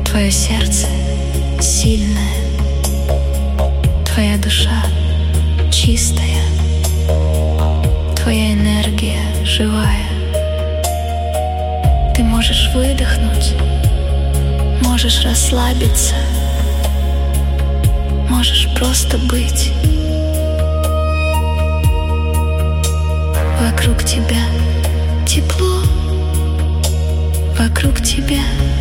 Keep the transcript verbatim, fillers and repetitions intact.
Твое сердце сильное, твоя душа чистая, твоя энергия живая. Ты можешь выдохнуть, можешь расслабиться, можешь просто быть. Вокруг тебя тепло, вокруг тебя